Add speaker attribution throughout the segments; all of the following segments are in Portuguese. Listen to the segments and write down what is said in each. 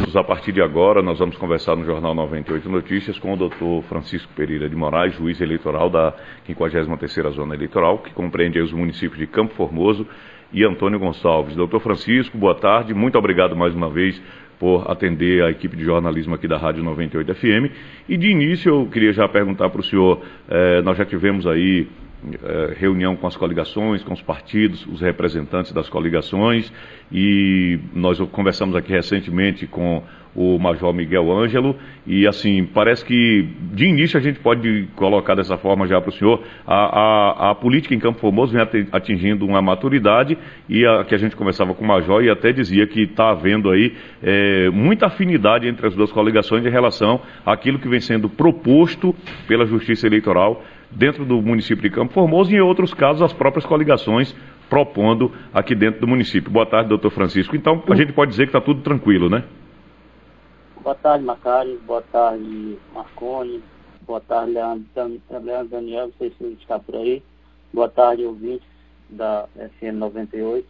Speaker 1: minutos, a partir de agora, nós vamos conversar no Jornal 98 Notícias com o doutor Francisco Pereira de Moraes, juiz eleitoral da 53ª Zona Eleitoral, que compreende os municípios de Campo Formoso e Antônio Gonçalves. Doutor Francisco, boa tarde, muito obrigado mais uma vez por atender a equipe de jornalismo aqui da Rádio 98 FM. E de início eu queria já perguntar para o senhor, nós já tivemos aí reunião com as coligações, com os partidos, os representantes das coligações, e nós conversamos aqui recentemente com o Major Miguel Ângelo, e assim, parece que de início a gente pode colocar dessa forma já para o senhor, a política em Campo Formoso vem atingindo uma maturidade, e que a gente conversava com o Major e até dizia que está havendo aí muita afinidade entre as duas coligações em relação àquilo que vem sendo proposto pela Justiça Eleitoral dentro do município de Campo Formoso e, em outros casos, as próprias coligações propondo aqui dentro do município. Boa tarde, doutor Francisco. Então, a gente pode dizer que está tudo tranquilo, né?
Speaker 2: Boa tarde, Macário. Boa tarde, Marconi. Boa tarde, Leandro Daniel. Não sei se ele está por aí. Boa tarde, ouvintes da FM 98.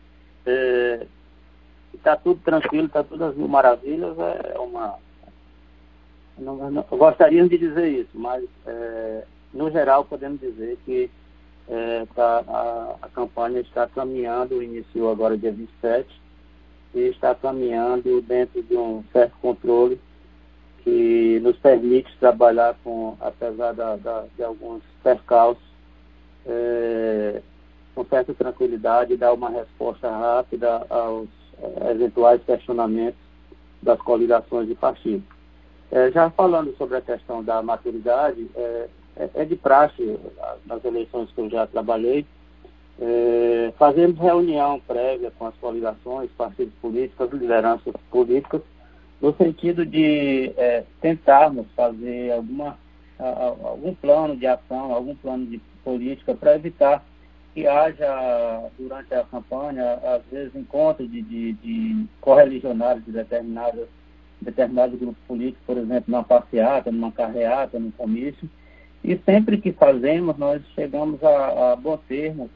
Speaker 2: Está tudo tranquilo, está tudo às mil maravilhas. Eu gostaria de dizer isso, mas... no geral, podemos dizer que a campanha está caminhando, iniciou agora dia 27, e está caminhando dentro de um certo controle que nos permite trabalhar apesar de alguns percalços, com certa tranquilidade e dar uma resposta rápida aos eventuais questionamentos das coligações de partido. Já falando sobre a questão da maturidade, é de praxe, nas eleições que eu já trabalhei, fazemos reunião prévia com as coligações, partidos políticos, lideranças políticas, no sentido de tentarmos fazer algum plano de ação, algum plano de política para evitar que haja, durante a campanha, às vezes, encontros de correligionários de determinados grupos políticos, por exemplo, numa passeata, numa carreata, num comício. E sempre que fazemos, nós chegamos a bom termo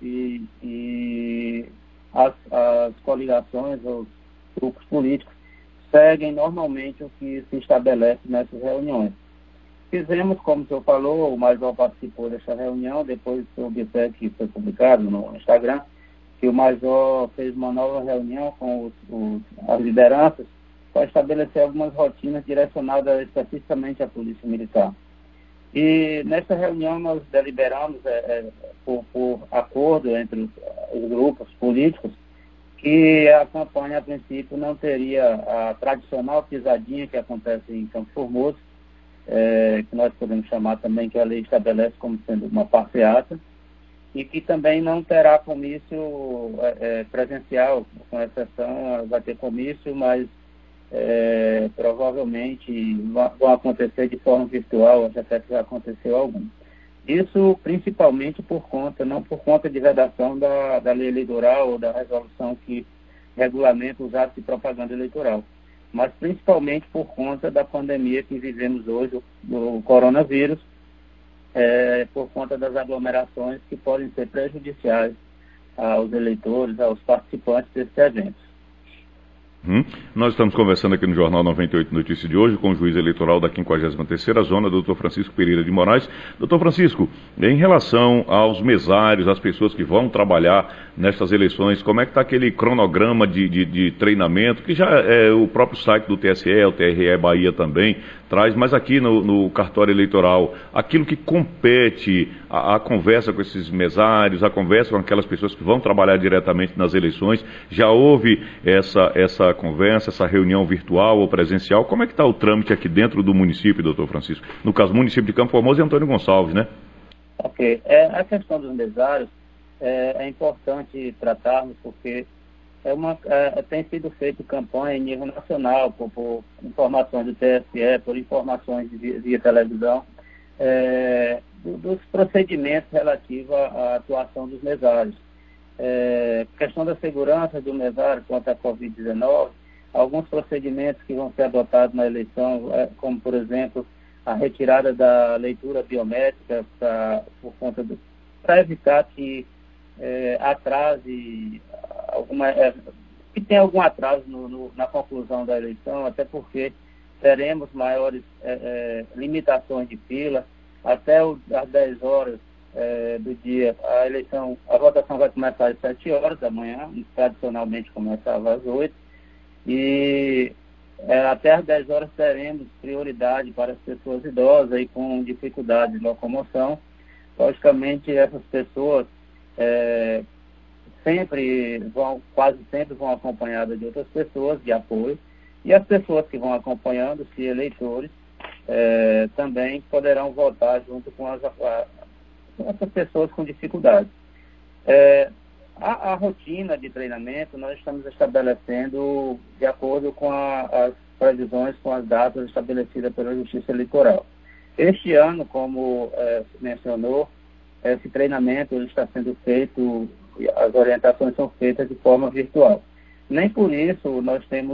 Speaker 2: e as coligações, os grupos políticos, seguem normalmente o que se estabelece nessas reuniões. Fizemos, como o senhor falou, o Major participou dessa reunião, depois soube até que foi publicado no Instagram, que o Major fez uma nova reunião com as lideranças para estabelecer algumas rotinas direcionadas especificamente à Polícia Militar. E nessa reunião nós deliberamos, por acordo entre os grupos políticos, que a campanha, a princípio, não teria a tradicional pisadinha que acontece em Campo Formoso, que nós podemos chamar também, que a lei estabelece como sendo uma passeata, e que também não terá comício presencial, com exceção, vai ter comício, mas provavelmente vão acontecer de forma virtual, até que já aconteceu algum. Isso principalmente não por conta de vedação da lei eleitoral ou da resolução que regulamenta os atos de propaganda eleitoral, mas principalmente por conta da pandemia que vivemos hoje, do coronavírus, por conta das aglomerações que podem ser prejudiciais aos eleitores, aos participantes desses eventos.
Speaker 1: Nós estamos conversando aqui no Jornal 98 Notícias de hoje com o juiz eleitoral da 53ª Zona, doutor Francisco Pereira de Moraes. Doutor Francisco, em relação aos mesários, às pessoas que vão trabalhar nestas eleições, como é que está aquele cronograma de treinamento, que já é o próprio site do TSE, o TRE Bahia também traz, mas aqui no cartório eleitoral, aquilo que compete a conversa com esses mesários, a conversa com aquelas pessoas que vão trabalhar diretamente nas eleições, já houve essa conversa, essa reunião virtual ou presencial? Como é que está o trâmite aqui dentro do município, doutor Francisco? No caso, município de Campo Formoso e Antônio Gonçalves, né?
Speaker 2: Ok. A questão dos mesários é importante tratarmos, porque tem sido feita campanha em nível nacional, por informações do TSE, por informações via televisão, dos procedimentos relativos à atuação dos mesários. Questão da segurança do mesário contra a Covid-19, alguns procedimentos que vão ser adotados na eleição, como, por exemplo, a retirada da leitura biométrica para evitar que atrase que tem algum atraso na conclusão da eleição, até porque teremos maiores limitações de fila. Até às 10 horas do dia, a votação vai começar às 7 horas da manhã, tradicionalmente começava às 8, e até às 10 horas teremos prioridade para as pessoas idosas e com dificuldade de locomoção. Logicamente, essas pessoas quase sempre vão acompanhadas de outras pessoas de apoio, e as pessoas que vão acompanhando, se eleitores, também poderão votar junto com essas pessoas com dificuldade. A rotina de treinamento nós estamos estabelecendo de acordo com as previsões, com as datas estabelecidas pela Justiça Eleitoral. Este ano, como mencionou, esse treinamento ele está sendo feito, as orientações são feitas de forma virtual. Nem por isso nós temos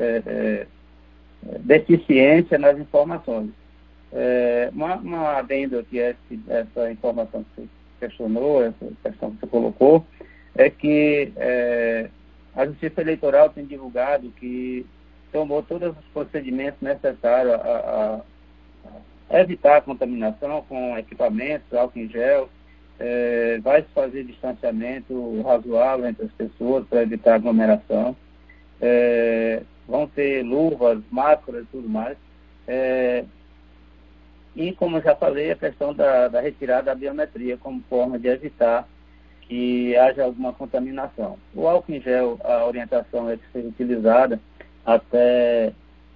Speaker 2: deficiência nas informações. Uma adendo aqui a essa informação que você questionou, essa questão que você colocou, é que a Justiça Eleitoral tem divulgado que tomou todos os procedimentos necessários a evitar a contaminação com equipamentos, álcool em gel, vai se fazer distanciamento razoável entre as pessoas para evitar aglomeração, vão ter luvas, máscaras e tudo mais. E, como eu já falei, a questão da retirada da biometria como forma de evitar que haja alguma contaminação. O álcool em gel, a orientação é que seja utilizada até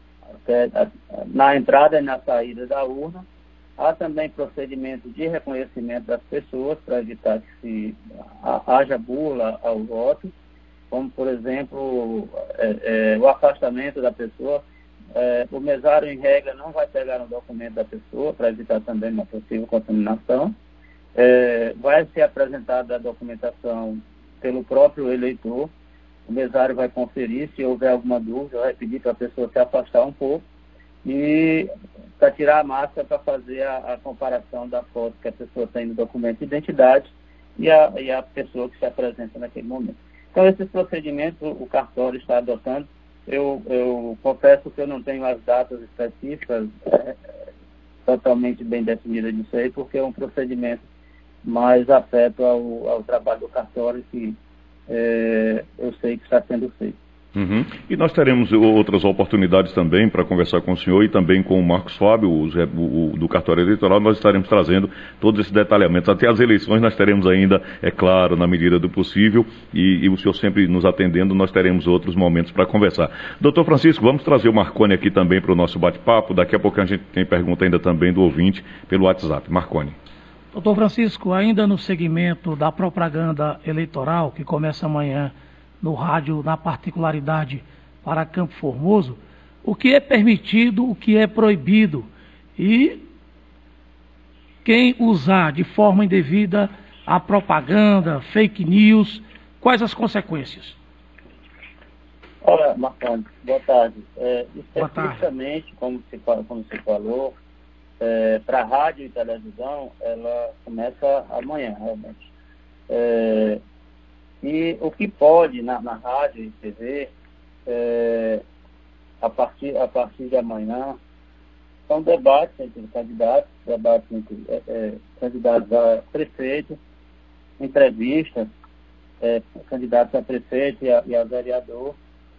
Speaker 2: na entrada e na saída da urna. Há também procedimento de reconhecimento das pessoas para evitar que haja burla ao voto, como, por exemplo, o afastamento da pessoa. O mesário, em regra, não vai pegar um documento da pessoa para evitar também uma possível contaminação. Vai ser apresentada a documentação pelo próprio eleitor. O mesário vai conferir, se houver alguma dúvida, vai pedir para a pessoa se afastar um pouco e para tirar a máscara para fazer a comparação da foto que a pessoa tem no documento de identidade e a pessoa que se apresenta naquele momento. Então, esses procedimentos o cartório está adotando. Eu confesso que eu não tenho as datas específicas totalmente bem definidas disso aí, porque é um procedimento mais afeto ao trabalho do cartório que eu sei que está sendo feito.
Speaker 1: Uhum. E nós teremos outras oportunidades também para conversar com o senhor e também com o Marcos Fábio, do cartório eleitoral. Nós estaremos trazendo todos esses detalhamentos. Até as eleições nós teremos ainda, é claro, na medida do possível, e o senhor sempre nos atendendo, nós teremos outros momentos para conversar. Doutor Francisco, vamos trazer o Marconi aqui também para o nosso bate-papo. Daqui a pouco a gente tem pergunta ainda também do ouvinte pelo WhatsApp. Marconi.
Speaker 3: Doutor Francisco, ainda no segmento da propaganda eleitoral, que começa amanhã no rádio, na particularidade para Campo Formoso, o que é permitido, o que é proibido, e quem usar de forma indevida a propaganda, fake news, quais as consequências?
Speaker 2: Olha, Marconi, boa tarde.
Speaker 3: Especificamente,
Speaker 2: como você falou, para rádio e televisão, ela começa amanhã, realmente. E o que pode na rádio e TV, a partir de amanhã, são debates entre candidatos, candidatos a prefeito, entrevistas, candidatos a prefeito e a vereador.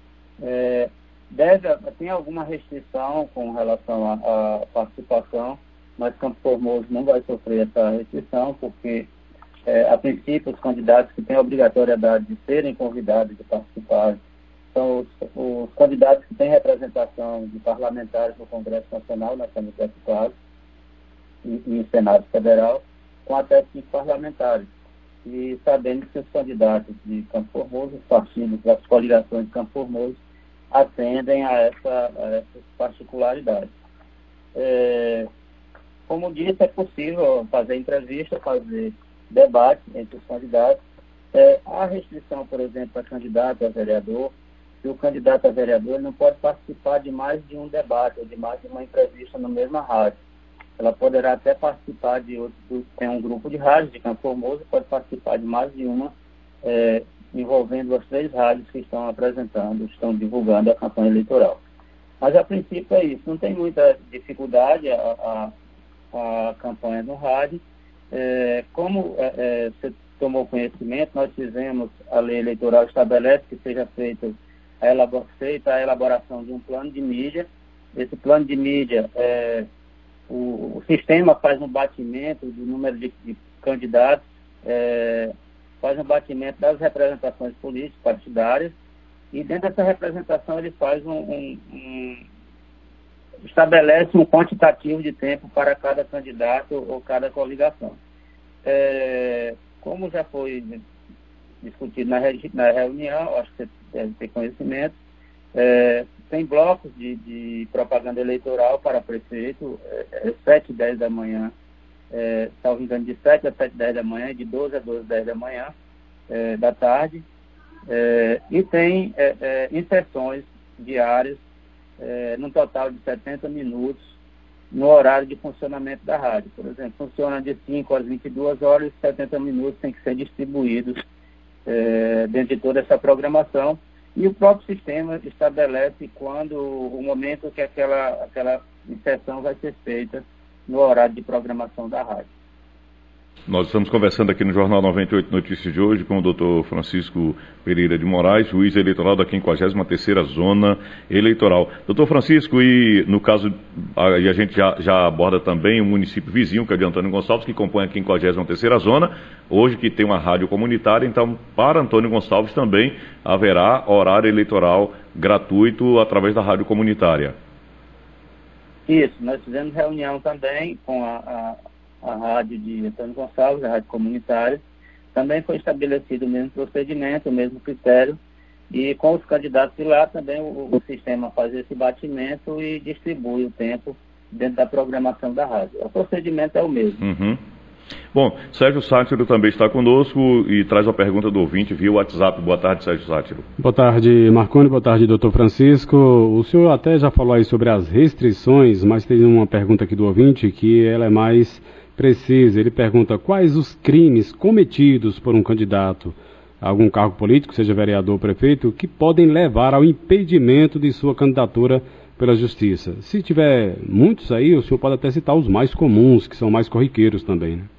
Speaker 2: Tem alguma restrição com relação à participação, mas Campo Formoso não vai sofrer essa restrição, porque a princípio, os candidatos que têm a obrigatoriedade de serem convidados de participar são os candidatos que têm representação de parlamentares no Congresso Nacional, na Câmara dos Deputados e no Senado Federal, com até 5 parlamentares. E sabendo que os candidatos de Campo Formoso, os partidos das coligações de Campo Formoso, atendem a essas particularidades. Como disse, é possível fazer entrevista, fazer debate entre os candidatos. Há restrição, por exemplo, para candidato a vereador, que o candidato a vereador não pode participar de mais de um debate ou de mais de uma entrevista na mesma rádio. Ela poderá até participar de outros, tem um grupo de rádio de Campo Formoso, pode participar de mais de uma envolvendo as 3 rádios que estão apresentando, estão divulgando a campanha eleitoral. Mas, a princípio, é isso. Não tem muita dificuldade a campanha no rádio. Como você tomou conhecimento, nós fizemos, a lei eleitoral estabelece que seja feita a elaboração de um plano de mídia. Esse plano de mídia, o sistema faz um batimento do número de candidatos, faz um batimento das representações políticas partidárias, e dentro dessa representação ele faz estabelece um quantitativo de tempo para cada candidato ou cada coligação. Como já foi discutido na reunião, acho que você deve ter conhecimento, tem blocos de propaganda eleitoral para prefeito, 7 e 10 da manhã, salvo engano, de 7 a 7 e 10 da manhã, de 12 a 12 e 10 da manhã, da tarde, e tem inserções diárias, num total de 70 minutos, no horário de funcionamento da rádio. Por exemplo, funciona de 5 às 22 horas, e 70 minutos têm que ser distribuídos dentro de toda essa programação, e o próprio sistema estabelece o momento que aquela inserção vai ser feita no horário de programação da rádio.
Speaker 1: Nós estamos conversando aqui no Jornal 98 Notícias de hoje com o Dr. Francisco Pereira de Moraes, juiz eleitoral da 53ª Zona Eleitoral. Doutor Francisco, e no caso, e a gente já aborda também o município vizinho, que é de Antônio Gonçalves, que compõe a 53ª Zona, hoje que tem uma rádio comunitária, então para Antônio Gonçalves também haverá horário eleitoral gratuito através da rádio comunitária.
Speaker 2: Isso, nós fizemos reunião também com a rádio de Antônio Gonçalves, a rádio comunitária. Também foi estabelecido o mesmo procedimento, o mesmo critério, e com os candidatos de lá também o sistema faz esse batimento e distribui o tempo dentro da programação da rádio. O procedimento é o mesmo.
Speaker 1: Uhum. Bom, Sérgio Sátiro também está conosco e traz a pergunta do ouvinte via WhatsApp. Boa tarde, Sérgio Sátiro.
Speaker 4: Boa tarde, Marconi. Boa tarde, doutor Francisco. O senhor até já falou aí sobre as restrições, mas tem uma pergunta aqui do ouvinte que ela é mais precisa. Ele pergunta quais os crimes cometidos por um candidato a algum cargo político, seja vereador ou prefeito, que podem levar ao impedimento de sua candidatura pela justiça. Se tiver muitos aí, o senhor pode até citar os mais comuns, que são mais corriqueiros também, né?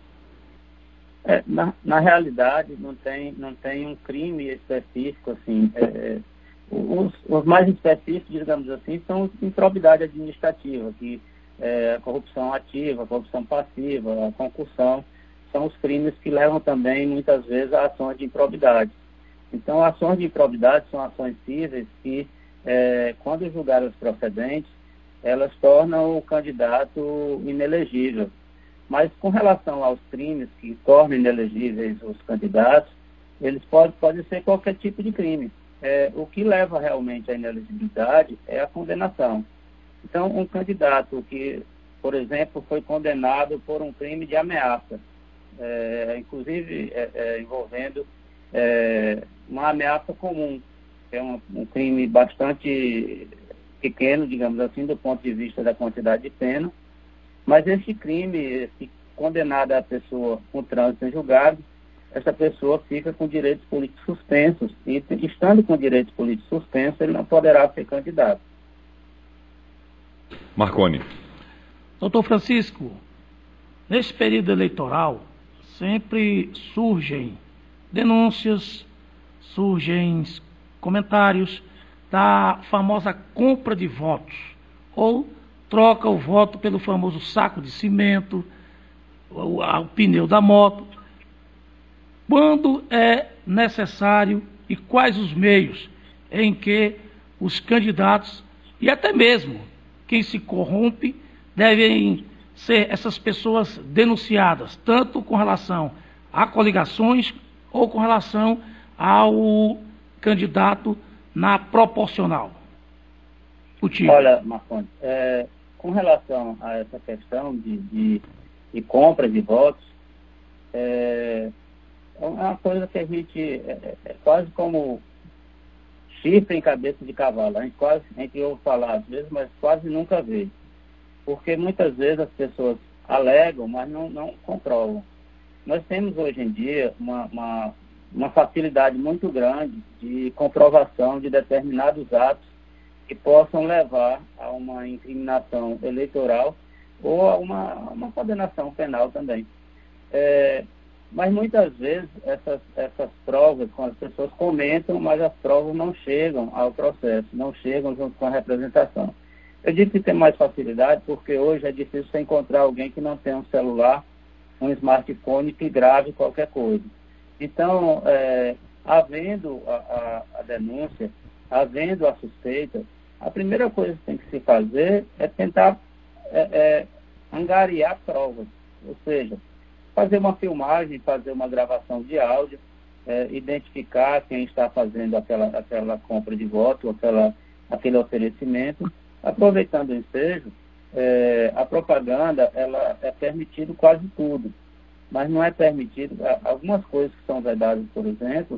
Speaker 2: Na realidade, não tem um crime específico, assim. Os mais específicos, digamos assim, são improbidade administrativa, que a corrupção ativa, a corrupção passiva, a concussão, são os crimes que levam também, muitas vezes, a ações de improbidade. Então, ações de improbidade são ações cíveis que, quando julgadas procedentes, elas tornam o candidato inelegível. Mas, com relação aos crimes que tornam inelegíveis os candidatos, eles podem ser qualquer tipo de crime. O que leva realmente à inelegibilidade é a condenação. Então, um candidato que, por exemplo, foi condenado por um crime de ameaça, inclusive envolvendo uma ameaça comum, que é um crime bastante pequeno, digamos assim, do ponto de vista da quantidade de pena, mas esse crime, se condenada a pessoa com trânsito em julgado, essa pessoa fica com direitos políticos suspensos, e estando com direitos políticos suspensos, ele não poderá ser candidato.
Speaker 1: Marconi.
Speaker 3: Doutor Francisco, nesse período eleitoral, sempre surgem denúncias, surgem comentários da famosa compra de votos, ou troca o voto pelo famoso saco de cimento, o pneu da moto. Quando é necessário e quais os meios em que os candidatos e até mesmo quem se corrompe devem ser essas pessoas denunciadas, tanto com relação a coligações ou com relação ao candidato na proporcional?
Speaker 2: Olha, Marconi, com relação a essa questão de compra de votos, é uma coisa que a gente é quase como chifre em cabeça de cavalo. A gente ouve falar às vezes, mas quase nunca vê. Porque muitas vezes as pessoas alegam, mas não comprovam. Nós temos hoje em dia uma facilidade muito grande de comprovação de determinados atos que possam levar a uma incriminação eleitoral ou a uma condenação penal também. Mas muitas vezes essas provas, quando as pessoas comentam, mas as provas não chegam ao processo, não chegam junto com a representação. Eu digo que tem mais facilidade porque hoje é difícil você encontrar alguém que não tenha um celular, um smartphone que grave qualquer coisa. Então, havendo a denúncia, havendo a suspeita, a primeira coisa que tem que se fazer é tentar angariar provas, ou seja, fazer uma filmagem, fazer uma gravação de áudio, identificar quem está fazendo aquela compra de voto, aquele oferecimento. Aproveitando o ensejo, a propaganda ela é permitido quase tudo, mas não é permitido algumas coisas que são vedadas, por exemplo,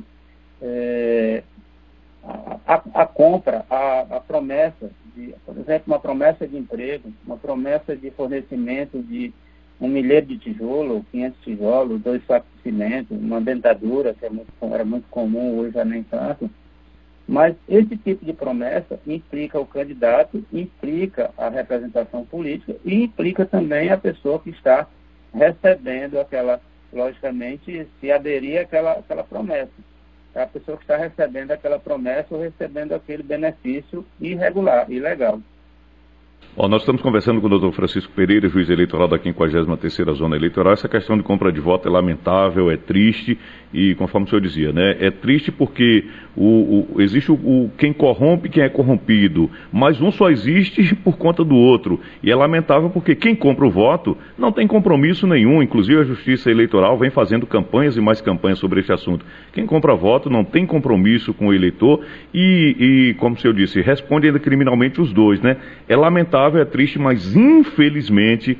Speaker 2: a compra, a promessa, por exemplo, uma promessa de emprego, uma promessa de fornecimento de 1 milheiro de tijolo, 500 tijolos, 2 sacos de cimento, uma dentadura, que era muito comum, hoje já nem tanto. Mas esse tipo de promessa implica o candidato, implica a representação política e implica também a pessoa que está recebendo logicamente, se aderir àquela promessa. A pessoa que está recebendo aquela promessa ou recebendo aquele benefício irregular, ilegal.
Speaker 1: Nós estamos conversando com o doutor Francisco Pereira, juiz eleitoral da 53ª Zona Eleitoral. Essa questão de compra de voto é lamentável, é triste e, conforme o senhor dizia, né, é triste porque existe quem corrompe e quem é corrompido, mas um só existe por conta do outro. E é lamentável porque quem compra o voto não tem compromisso nenhum, inclusive a Justiça Eleitoral vem fazendo campanhas e mais campanhas sobre este assunto. Quem compra voto não tem compromisso com o eleitor e como o senhor disse, responde ainda criminalmente os dois, né? É lamentável, é triste, mas infelizmente,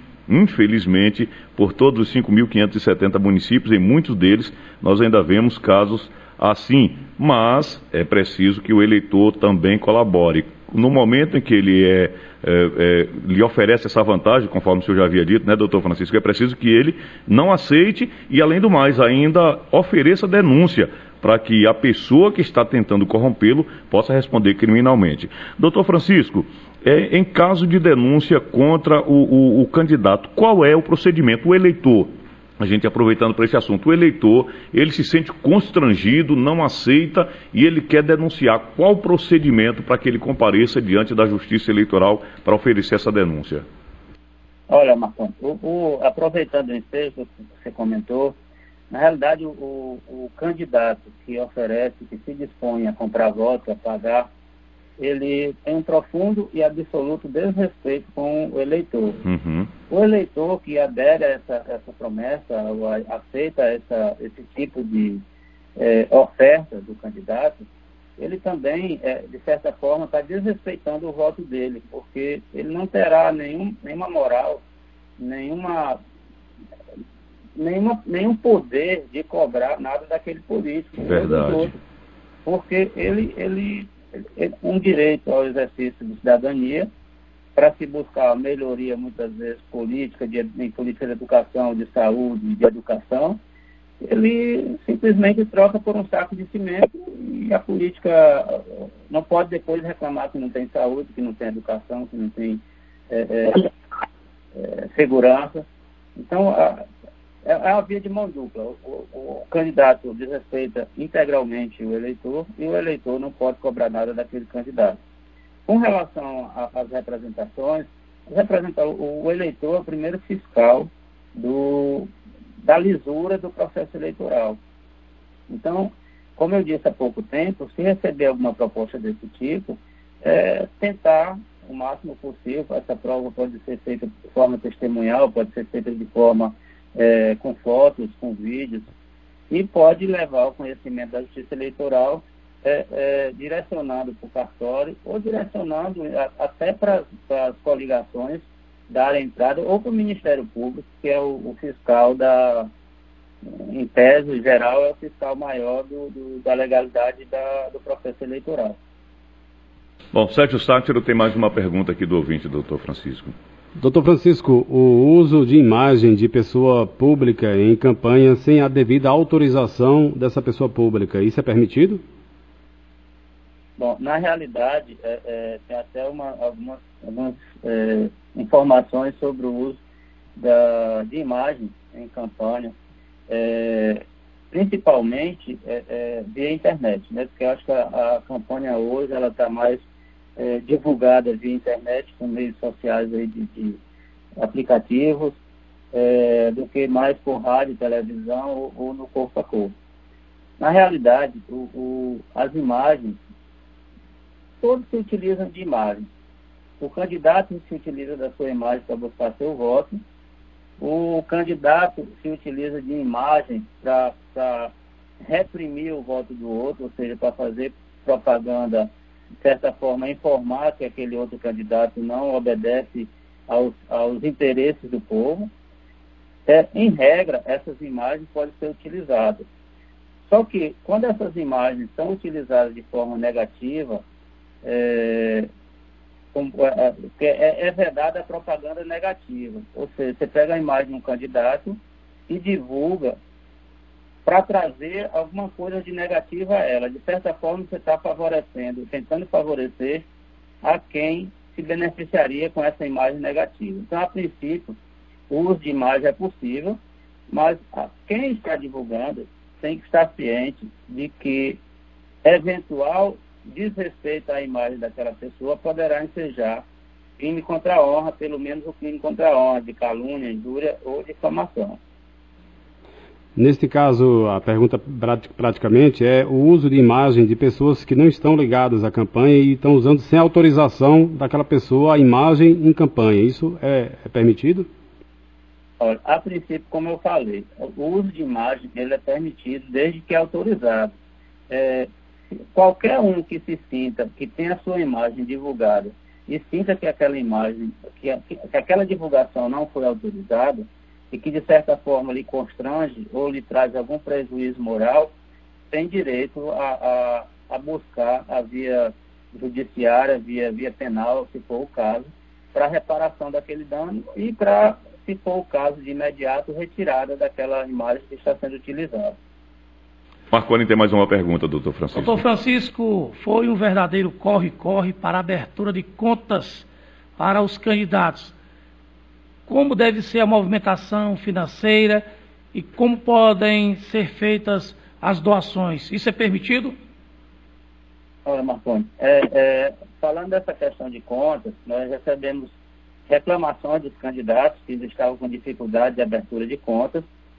Speaker 1: por todos os 5.570 municípios, em muitos deles, nós ainda vemos casos assim. Mas é preciso que o eleitor também colabore. No momento em que ele lhe oferece essa vantagem, conforme o senhor já havia dito, né, doutor Francisco, é preciso que ele não aceite e, além do mais, ainda ofereça denúncia para que a pessoa que está tentando corrompê-lo possa responder criminalmente. Doutor Francisco, em caso de denúncia contra o candidato, qual é o procedimento? O eleitor, a gente aproveitando para esse assunto, o eleitor, ele se sente constrangido, não aceita e ele quer denunciar. Qual o procedimento para que ele compareça diante da Justiça Eleitoral para oferecer essa denúncia?
Speaker 2: Olha, Marcão, aproveitando o ensejo que você comentou, na realidade o candidato que oferece, que se dispõe a comprar voto, a pagar, ele tem um profundo e absoluto desrespeito com o eleitor.
Speaker 1: Uhum.
Speaker 2: O eleitor que adere a essa promessa, ou aceita esse tipo de oferta do candidato, ele também, de certa forma, está desrespeitando o voto dele, porque ele não terá nenhuma moral, nenhum poder de cobrar nada daquele político.
Speaker 1: Verdade.
Speaker 2: Porque ele um direito ao exercício de cidadania para se buscar a melhoria, muitas vezes, em política de educação, de saúde, de educação, ele simplesmente troca por um saco de cimento e a política não pode depois reclamar que não tem saúde, que não tem educação, que não tem segurança. Então, é a via de mão dupla. O candidato desrespeita integralmente o eleitor e o eleitor não pode cobrar nada daquele candidato. Com relação às representações, o eleitor é o primeiro fiscal da lisura do processo eleitoral. Então, como eu disse há pouco tempo, se receber alguma proposta desse tipo, tentar o máximo possível. Essa prova pode ser feita de forma testemunhal, pode ser feita de forma com fotos, com vídeos, e pode levar ao conhecimento da Justiça Eleitoral direcionado para o cartório ou direcionado até para as coligações darem entrada ou para o Ministério Público, que é o fiscal em tese geral, é o fiscal maior da legalidade do processo eleitoral.
Speaker 1: Bom, Sérgio Sátiro tem mais uma pergunta aqui do ouvinte, doutor Francisco.
Speaker 4: Doutor Francisco, o uso de imagem de pessoa pública em campanha sem a devida autorização dessa pessoa pública, isso é permitido?
Speaker 2: Bom, na realidade, tem até algumas informações sobre o uso de imagens em campanha, principalmente via internet, né? Porque eu acho que a campanha hoje ela está mais divulgada via internet, com meios sociais aí de aplicativos, do que mais por rádio, televisão ou no corpo a corpo. Na realidade, as imagens, todos se utilizam de imagem. O candidato se utiliza da sua imagem para buscar seu voto. O candidato se utiliza de imagem para reprimir o voto do outro, ou seja, para fazer propaganda, de certa forma, informar que aquele outro candidato não obedece aos interesses do povo. Em regra, essas imagens podem ser utilizadas. Só que, quando essas imagens são utilizadas de forma negativa, é vedada a propaganda negativa. Ou seja, você pega a imagem de um candidato e divulga para trazer alguma coisa de negativa a ela. De certa forma, você está favorecendo, tentando favorecer a quem se beneficiaria com essa imagem negativa. Então, a princípio, o uso de imagem é possível, mas quem está divulgando tem que estar ciente de que eventual desrespeito à imagem daquela pessoa poderá ensejar crime contra a honra, pelo menos o crime contra a honra, de calúnia, injúria ou difamação.
Speaker 4: Neste caso, a pergunta praticamente é o uso de imagem de pessoas que não estão ligadas à campanha e estão usando sem autorização daquela pessoa a imagem em campanha. Isso é permitido?
Speaker 2: Olha, a princípio, como eu falei, o uso de imagem ele é permitido desde que é autorizado. Qualquer um que se sinta, que tenha a sua imagem divulgada e sinta que aquela imagem, que aquela divulgação não foi autorizada e que de certa forma lhe constrange ou lhe traz algum prejuízo moral, tem direito a buscar a via judiciária, via penal, se for o caso, para reparação daquele dano e para, se for o caso, de imediato retirada daquela imagem que está sendo utilizada.
Speaker 1: Marconi tem mais uma pergunta, doutor Francisco.
Speaker 3: Doutor Francisco, foi um verdadeiro corre-corre para a abertura de contas para os candidatos. Como deve ser a movimentação financeira e como podem ser feitas as doações? Isso é permitido?
Speaker 2: Olha, Marconi, falando dessa questão de contas, nós recebemos reclamações dos candidatos que estavam com dificuldade de abertura de contas.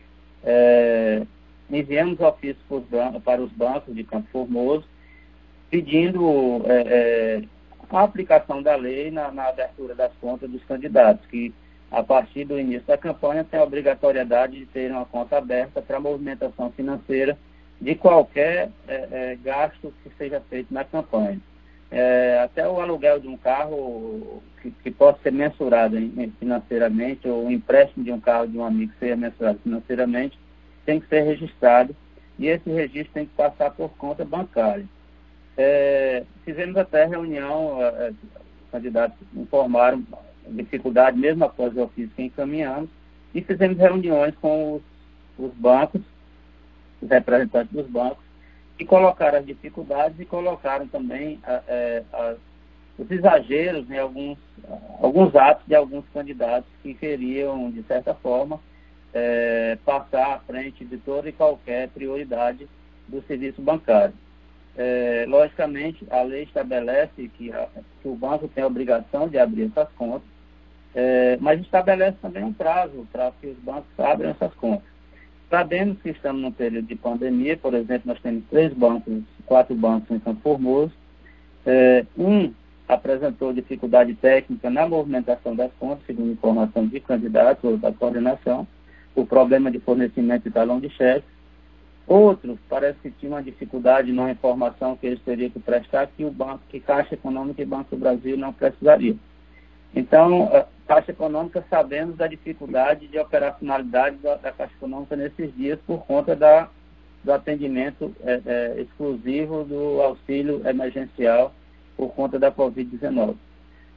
Speaker 2: Enviamos ofícios para os bancos de Campo Formoso, pedindo a aplicação da lei na abertura das contas dos candidatos, que a partir do início da campanha tem a obrigatoriedade de ter uma conta aberta para a movimentação financeira de qualquer gasto que seja feito na campanha. Até o aluguel de um carro que possa ser mensurado financeiramente, ou o empréstimo de um carro de um amigo que seja mensurado financeiramente, tem que ser registrado, e esse registro tem que passar por conta bancária. Fizemos até reunião, os candidatos informaram dificuldade, mesmo após o ofício que encaminhamos, e fizemos reuniões com os bancos, os representantes dos bancos, que colocaram as dificuldades e colocaram também os exageros em alguns atos de alguns candidatos que queriam, de certa forma, passar à frente de toda e qualquer prioridade do serviço bancário. Logicamente, a lei estabelece que o banco tem a obrigação de abrir essas contas, mas estabelece também um prazo para que os bancos abram essas contas. Sabemos que estamos num período de pandemia, por exemplo, nós temos 4 bancos em Campo Formoso. Um apresentou dificuldade técnica na movimentação das contas, segundo informação de candidatos ou da coordenação, o problema de fornecimento de talão de cheque. Outros parece que tinham uma dificuldade na informação que eles teriam que prestar, que Caixa Econômica e Banco do Brasil não precisariam. Então, Caixa Econômica, sabemos da dificuldade de operacionalidade da Caixa Econômica nesses dias por conta do atendimento exclusivo do auxílio emergencial por conta da Covid-19.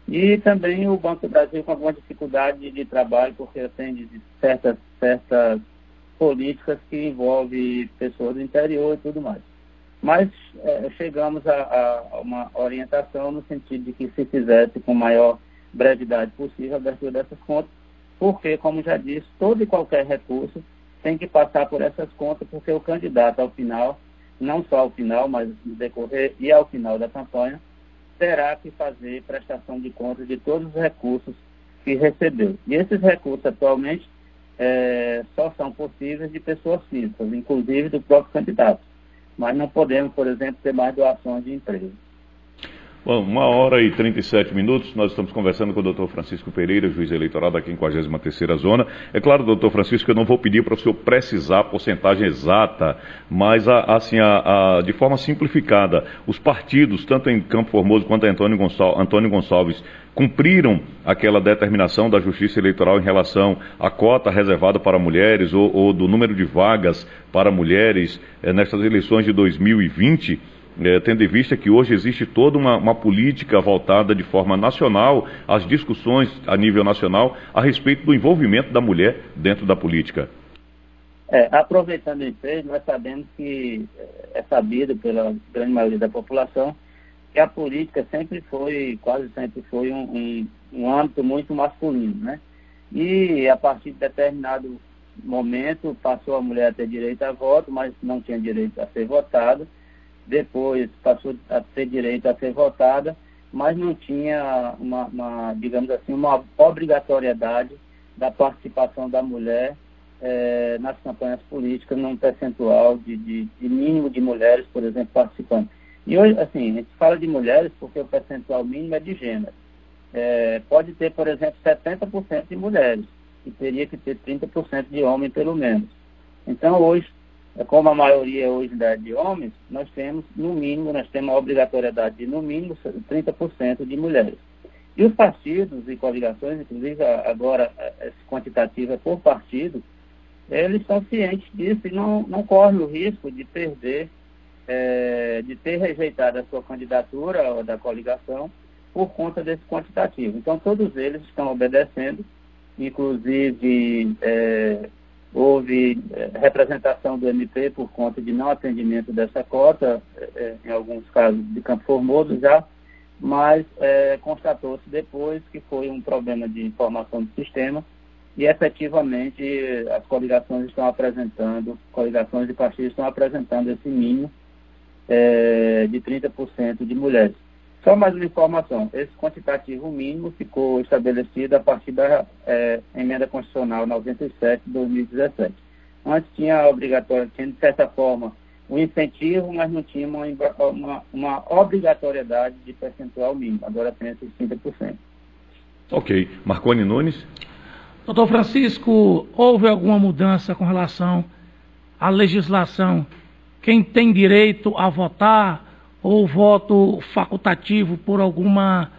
Speaker 2: E também o Banco do Brasil com alguma dificuldade de trabalho, porque atende de certas políticas que envolvem pessoas do interior e tudo mais. Mas chegamos a uma orientação no sentido de que se fizesse com maior brevidade possível a abertura dessas contas, porque, como já disse, todo e qualquer recurso tem que passar por essas contas, porque o candidato ao final, não só ao final, mas no decorrer e ao final da campanha, terá que fazer prestação de contas de todos os recursos que recebeu. E esses recursos atualmente só são possíveis de pessoas físicas, inclusive do próprio candidato. Mas não podemos, por exemplo, ter mais doações de empresas.
Speaker 1: Bom, 1h37, nós estamos conversando com o doutor Francisco Pereira, juiz eleitoral da 53ª Zona. É claro, doutor Francisco, que eu não vou pedir para o senhor precisar a porcentagem exata, mas de forma simplificada, os partidos, tanto em Campo Formoso quanto em Antônio Gonçalves, cumpriram aquela determinação da Justiça Eleitoral em relação à cota reservada para mulheres ou do número de vagas para mulheres nestas eleições de 2020? Tendo em vista que hoje existe toda uma política voltada de forma nacional, às discussões a nível nacional a respeito do envolvimento da mulher dentro da política.
Speaker 2: Aproveitando o ensejo, nós sabemos que é sabido pela grande maioria da população que a política quase sempre foi um âmbito muito masculino, né? E a partir de determinado momento passou a mulher a ter direito a voto, mas não tinha direito a ser votada. Depois passou a ter direito a ser votada, mas não tinha digamos assim, uma obrigatoriedade da participação da mulher nas campanhas políticas, num percentual de mínimo de mulheres, por exemplo, participando. E hoje, assim, a gente fala de mulheres porque o percentual mínimo é de gênero. Pode ter, por exemplo, 70% de mulheres, e teria que ter 30% de homem, pelo menos. Então, hoje, como a maioria hoje é de homens, nós temos a obrigatoriedade de, no mínimo, 30% de mulheres. E os partidos e coligações, inclusive agora esse quantitativo é por partido, eles são cientes disso e não correm o risco de perder, de ter rejeitado a sua candidatura ou da coligação por conta desse quantitativo. Então, todos eles estão obedecendo, inclusive houve representação do MP por conta de não atendimento dessa cota, em alguns casos de Campo Formoso já, mas constatou-se depois que foi um problema de informação do sistema e efetivamente as coligações e partidos estão apresentando esse mínimo de 30% de mulheres. Só mais uma informação, esse quantitativo mínimo ficou estabelecido a partir da Emenda Constitucional 97 de 2017. Antes tinha de certa forma, um incentivo, mas não tinha uma obrigatoriedade de percentual mínimo. Agora tem esses 30%.
Speaker 1: Ok. Marconi Nunes?
Speaker 3: Doutor Francisco, houve alguma mudança com relação à legislação? Quem tem direito a votar ou voto facultativo por alguma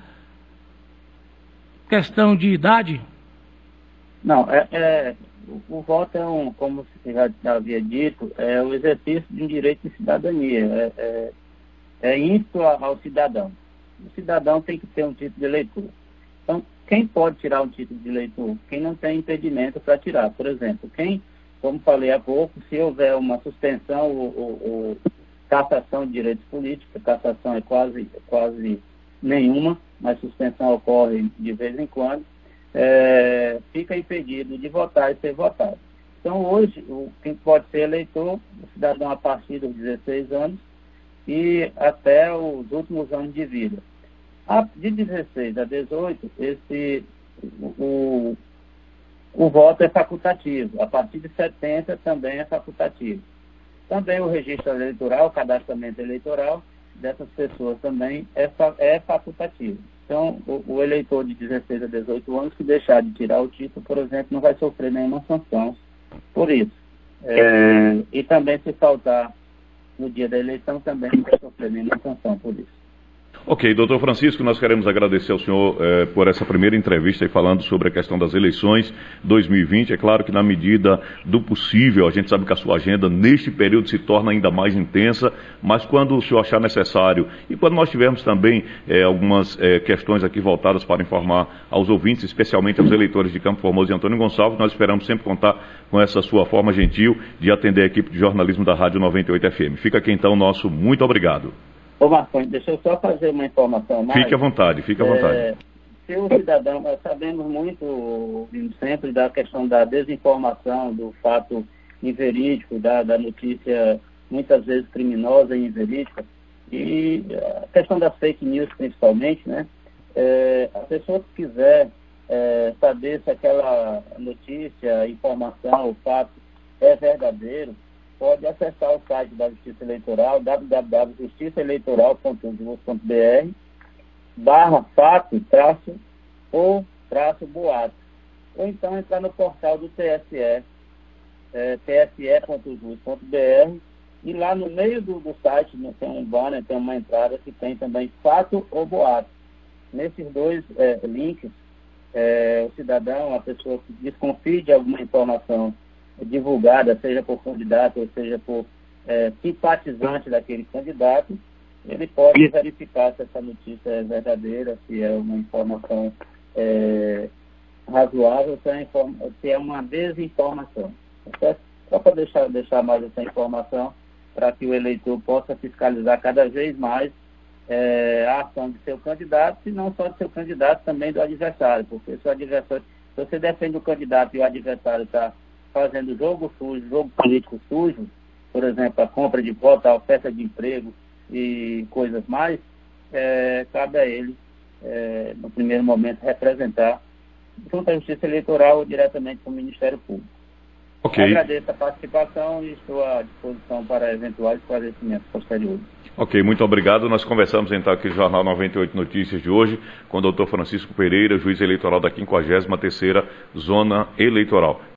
Speaker 3: questão de idade?
Speaker 2: Não, o voto como você já havia dito, é o exercício de um direito de cidadania, é íncito ao cidadão. O cidadão tem que ter um título de eleitor. Então, quem pode tirar um título de eleitor? Quem não tem impedimento para tirar. Por exemplo, como falei há pouco, se houver uma suspensão ou cassação de direitos políticos, cassação é quase nenhuma, mas suspensão ocorre de vez em quando, fica impedido de votar e ser votado. Então, hoje, quem pode ser eleitor, o cidadão a partir dos 16 anos e até os últimos anos de vida. De 16 a 18, o voto é facultativo. A partir de 70 também é facultativo. Também o registro eleitoral, o cadastramento eleitoral dessas pessoas também é facultativo. Então, o eleitor de 16 a 18 anos que deixar de tirar o título, por exemplo, não vai sofrer nenhuma sanção por isso. E também, se faltar no dia da eleição, também não vai sofrer nenhuma sanção por isso.
Speaker 1: Ok, doutor Francisco, nós queremos agradecer ao senhor por essa primeira entrevista e falando sobre a questão das eleições 2020. É claro que na medida do possível, a gente sabe que a sua agenda neste período se torna ainda mais intensa, mas quando o senhor achar necessário e quando nós tivermos também algumas questões aqui voltadas para informar aos ouvintes, especialmente aos eleitores de Campo Formoso e Antônio Gonçalves, nós esperamos sempre contar com essa sua forma gentil de atender a equipe de jornalismo da Rádio 98 FM. Fica aqui então nosso muito obrigado.
Speaker 2: Ô Marconi, deixa eu só fazer uma informação mais.
Speaker 1: Fique à vontade, fique à vontade.
Speaker 2: Se o cidadão, nós sabemos muito, sempre, da questão da desinformação, do fato inverídico, da notícia muitas vezes criminosa e inverídica, e a questão das fake news principalmente, né? A pessoa que quiser saber se aquela notícia, informação, o fato é verdadeiro, pode acessar o site da Justiça Eleitoral, www.justiçaeleitoral.jus.br/fato-ou-boato. Ou então entrar no portal do TSE, tse.jus.br, e lá no meio do site tem um banner, tem uma entrada que tem também fato ou boato. Nesses dois links, o cidadão, a pessoa que desconfie de alguma informação divulgada, seja por candidato ou seja por simpatizante daquele candidato, ele pode verificar se essa notícia é verdadeira, se é uma informação razoável, se é uma desinformação. Só para deixar mais essa informação, para que o eleitor possa fiscalizar cada vez mais a ação de seu candidato, e não só de seu candidato, também do adversário, porque se você defende o candidato e o adversário está fazendo jogo sujo, jogo político sujo, por exemplo, a compra de voto, a oferta de emprego e coisas mais, cabe a ele, no primeiro momento, representar junto à Justiça Eleitoral ou diretamente com o Ministério Público.
Speaker 1: Okay.
Speaker 2: Agradeço a participação e estou à disposição para eventuais esclarecimentos posteriores.
Speaker 1: Ok, muito obrigado. Nós conversamos então aqui no Jornal 98 Notícias de hoje com o doutor Francisco Pereira, juiz eleitoral da 53ª Zona Eleitoral.